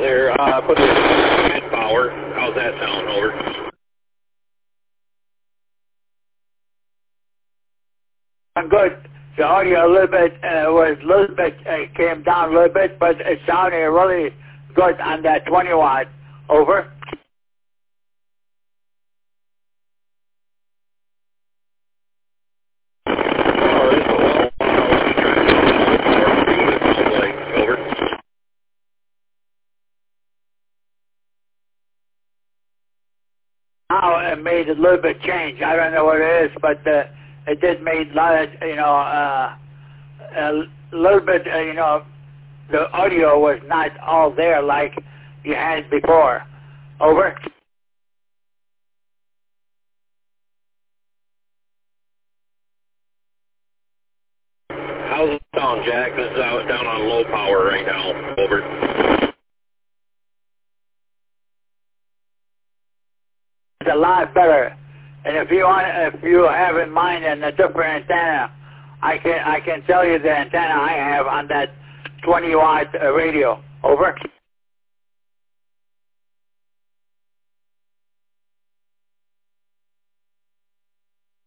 there. Put the head power. How's that sound? Over. Good. The audio came down a little bit, but it sounded really good on that 20 watt. Over. Now it made a little bit change. I don't know what it is, but it did make a lot of, a little bit, the audio was not all there like you had before. Over. How's it sound, Jack? This is down on low power right now. Over. It's a lot better. And if you have in mind a different antenna, I can tell you the antenna I have on that 20 watt radio. Over.